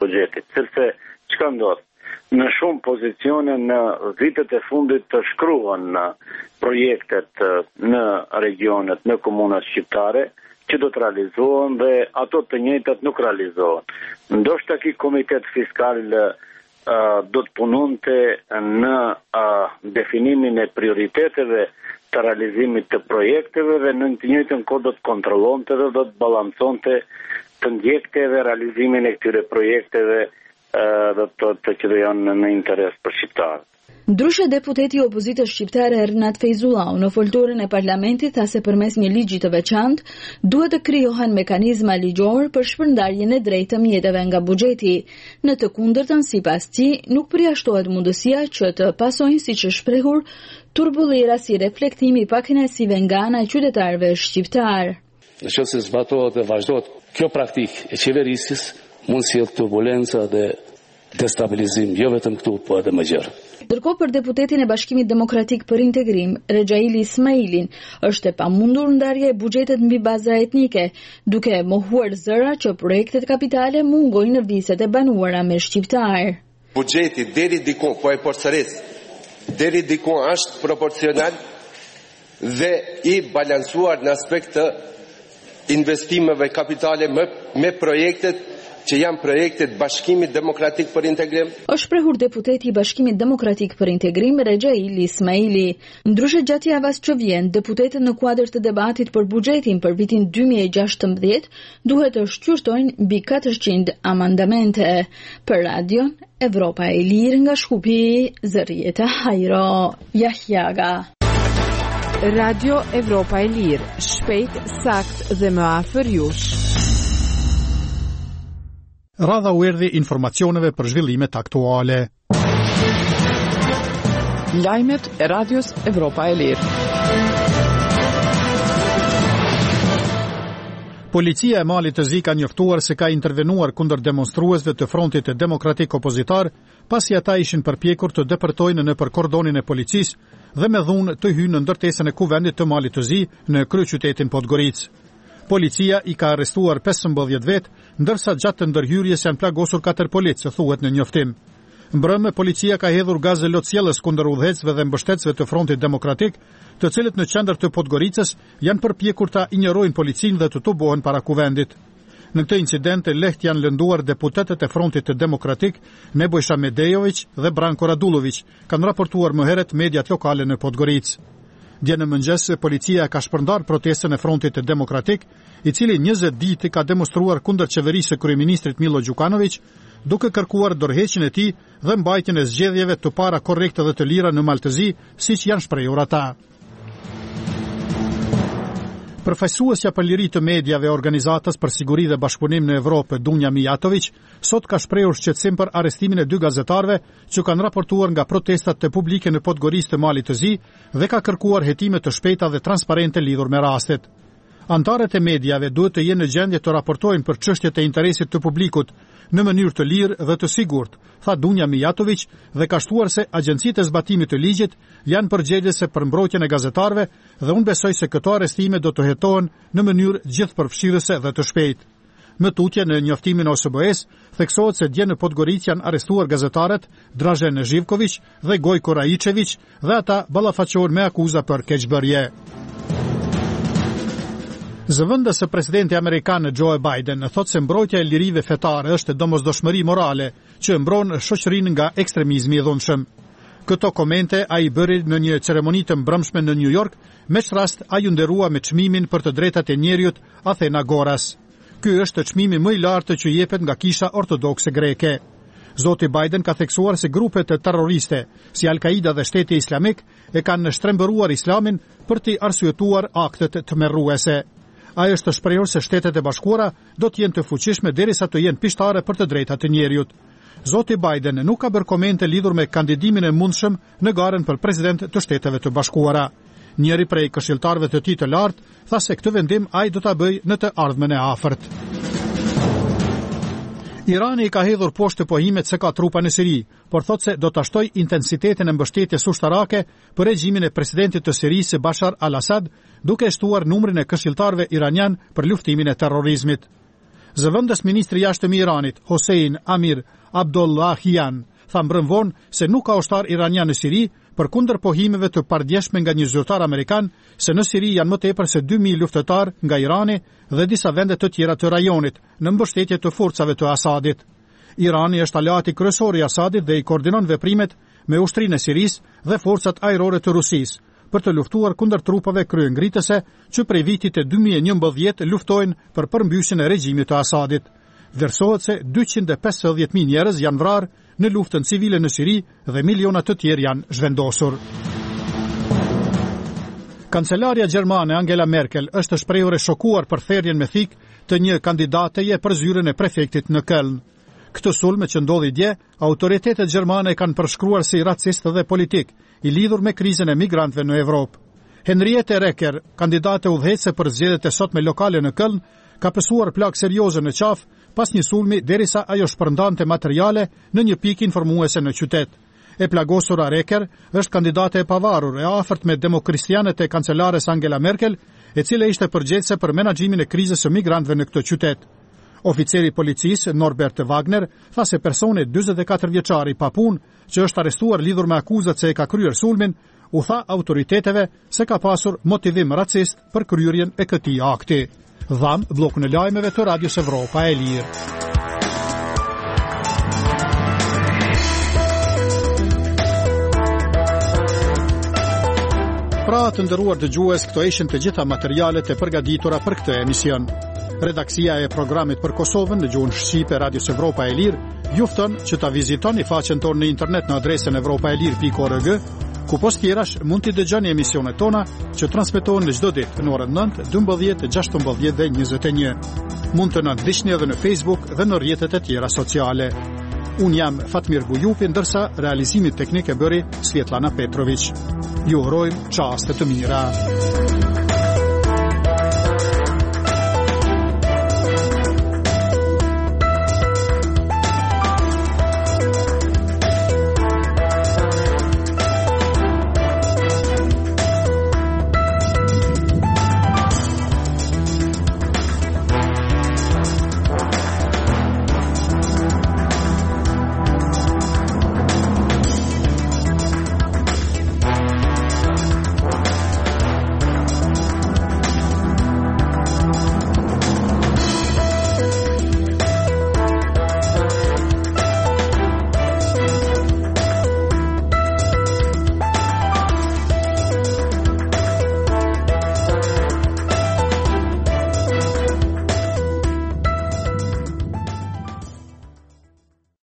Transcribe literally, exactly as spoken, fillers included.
buxhetit, sepse çka ndodh? Në shumë pozicione në vitet e fundit të shkruan në projektet në regionet, në komunat shqiptare, që do të realizohen dhe ato të njëjtat nuk realizohen. Ndoshta ky komitet fiskal uh, do të punonte në uh, definimin e prioriteteve të realizimit të projekteve dhe në të njëjtën kohë do të kontrollonte dhe do të balanconte të ndjekte dhe realizimin e këtyre projekteve dhe të të që do janë në interes për shqiptarët. Ndryshe, deputeti i opozitës shqiptare Ernat Fejzullau në folturën e parlamentit tha se përmes një ligji të veçantë duhet të krijohen mekanizma ligjor për shpërndarjen e drejtë të mjeteve nga buxheti. Në të kundërtën, sipas tij, nuk përjashtohet mundësia që të pasojnë, siç është shprehur, turbullera si reflektimi i pakënaqësive nga ana e qytetarëve shqiptar. Nëse zbatohet dhe vazhdohet kjo praktikë e qeverisjes, mund si jetë turbulenca dhe destabilizim, jo vetëm këtu, po edhe më gjerë. Ndërkohë, për deputetin e Bashkimit Demokratik për Integrim, Rexhaili Ismailin, është e pamundur ndarja e buxhetit mbi baza etnike, duke mohuar zëra që projektet kapitale mungojnë në viset e banuara me shqiptar. Buxheti deri diku, po e përsëris, deri diku është proporcional dhe i balancuar në aspekt të investimeve kapitale me, me projektet që janë projektet Bashkimit Demokratik për Integrim. Është shprehur deputeti i Bashkimit Demokratik për Integrim Rexhaili Ismaili. Ndryshe, gjatë javës që vjen, deputetët në kuadër të debatit për buxhetin për vitin dy mijë e gjashtëmbëdhjetë duhet të shqyrtojnë mbi katërqind amandamente. Për radion Evropa e Lirë nga Shkupi, Zërieta Hajro, Jahjaga. Radio Evropa e Lirë, shpejt, sakt dhe më afër jush. Radha u erdhi informacioneve për zhvillimet aktuale. Lajmet e Radios Evropa e Lirë. Policia e Malit të Zi ka njoftuar se ka intervenuar kundër demonstruesve të Frontit të Demokratik Opozitar, pasi ata ishin përpjekur të depërtojnë nëpër kordonin e policisë dhe me dhunë të hynë në ndërtesën e kuvendit të Malit të Zi në kryeqytetin Podgoricë. Policia i ka arrestuar pesëmbëdhjetë vetë, ndërsa gjatë të ndërhyrjes janë plagosur katër policë, thuhet në njoftim. Mbrëmë, policia ka hedhur gazë lotësjellës kundër udhëhecësve dhe mbështetësve të Frontit Demokratik, të cilët në qendër të Podgoricës janë përpjekur ta injorojnë policinë dhe të tubohen para kuvendit. Në këtë incident lehtë janë lënduar deputetët e Frontit të Demokratik, Nebojša Medejović dhe Branko Radulović, kanë raportuar më herët mediat lokale në Podgoricë. Dje në mëngjes, policia ka shpërndar protestën e Frontit të Demokratik, i cili njëzet ditë ka demonstruar kundër qeverisë së kryeministrit Milo Đukanović, duke kërkuar dorëheqjen e tij dhe mbajtjen e zgjedhjeve të para korrekte dhe të lira në Maltëzi, siç janë shprehur ata. Përfaqësuesja për liri të medjave e Organizatës për Siguri dhe Bashkëpunim në Evropë, Dunja Mijatović, sot ka shprehur shqetësim për arrestimin e dy gazetarëve që kanë raportuar nga protestat të publike në Podgoricë të Malit të Zi dhe ka kërkuar hetime të shpejta dhe transparente lidhur me rastet. Antarët e medjave duhet të jenë në gjendje të raportojnë për çështjet e interesit të publikut në mënyrë të lirë dhe të sigurt, tha Dunja Mijatović dhe ka shtuar se agjencitë e zbatimit të ligjit janë përgjegjëse për mbrojtjen e gazetarëve dhe unë besoj se këto arrestime do të hetohen në mënyrë gjithëpërfshirëse dhe të shpejtë. Më tutje në njoftimin e O S B E-s theksohet se dje në Podgoricë janë arrestuar gazetarët Dražen Živković dhe Gojko Raičević dhe ata ballafaqohen me akuza për keqbërje. Zëvendës së presidenti amerikan Joe Biden thot se mbrojtja e lirive fetare është domosdoshmëri morale që mbron shoqërinë nga ekstremizmi i dhunshëm. Këto komente ai bëri në një ceremoni të mbrëmshme në New York, me rast ai u nderua me çmimin për të drejtat e njerëzit Athena Goras. Ky është çmimi më i lartë që jepet nga Kisha Ortodokse greke. Zoti Biden ka theksuar se grupet terroriste si Al-Qaida dhe Shteti Islamik e kanë shtrembëruar Islamin për t'i arsyetuar aktet tmerruese. Ai është shprehur se Shtetet e Bashkuara do të jenë të fuqishme derisa të jenë pishtare për të drejtat e njerëzit. Zoti Biden nuk ka bërë komente lidhur me kandidimin e mundshëm në garën për president të Shteteve të Bashkuara. Njëri prej këshilltarëve të tij të lartë tha se këtë vendim ai do ta bëjë në të ardhmen e afërt. Irani ka hedhur poshtë pohimet se ka trupa në Siri, por thot se do ta shtoj intensitetin e mbështetjes ushtarake për regjimin e presidentit të Sirisë Bashar al-Assad, duke shtuar numrin e këshilltarëve iranian për luftimin e terrorizmit. Zëvendës ministri i jashtëm i Iranit, Hossein Amir Abdollahian, tha mbrëm vonë se nuk ka ushtar iranian në Siri, përkundër pohimeve të pardjeshme nga një zyrtar amerikan se në Siri janë më tepër se dy mijë luftëtar nga Irani dhe disa vende të tjera të rajonit në mbështetje të forcave të Asadit. Irani është aleati kryesor i Asadit dhe i koordinon veprimet me ushtrinë e Sirisë dhe forcat ajrore të Rusisë për të luftuar kundër trupave kryengritëse që prej vitit e dy mijë e njëmbëdhjetë luftojnë për përmbysjen e regjimit të Asadit. Vlerësohet se dyqind e pesëdhjetë mijë njerëz janë vrarë në luftën civile në Siri dhe miliona të tjerë janë zhvendosur. Kancelaria gjermane Angela Merkel është shprehur e shokuar për thërrjen me thik të një kandidateje për zyrën e prefektit në Köln. Këtë sulm që ndodhi dje, autoritetet gjermane kanë përshkruar si racist dhe politik, i lidhur me krizën e migrantëve në Evropë. Henriette Reker, kandidate udhëheqëse për zgjedhjet e sotme lokale në Köln, ka pësuar plagë serioze në qafë pas një sulmi derisa ajo shpërndante materiale në një pikë informuese në qytet. E plagosura Reker është kandidate e pavarur e afërt me demokristianet e kancelares Angela Merkel, e cila ishte përgjegjëse për menaxhimin e krizës së migrantëve në këtë qytet. Oficeri policisë Norbert Wagner tha se personi dyzet e katër vjeçar i papunë që është arrestuar lidhur me akuzat se e ka kryer sulmin, u tha autoriteteve se ka pasur motivim racist për kryerjen e këtij akti. Dham bllokun e lajmeve të Radios Evropa e Lirë. Pra të nderuar dëgjues, këto ishin të gjitha materialet e përgatitura për këtë emision. Redaksia e programit për Kosovën në gjuhën shqipe Radios Evropa e Lirë ju fton që ta vizitoni faqen tonë në internet në adresën evropaelir pikë org, ku post tjerash mund t'i dëgjoni emisionet tona që transmetohen në çdo ditë në orën nëntë, dymbëdhjetë, gjashtëmbëdhjetë dhe njëzet e një. Mund të na ndiqni edhe në Facebook dhe në rrjetet e tjera sociale. Unë jam Fatmir Bujupi, ndërsa realizimit teknik e bëri Svetlana Petrović. Ju urojmë çaste të mira.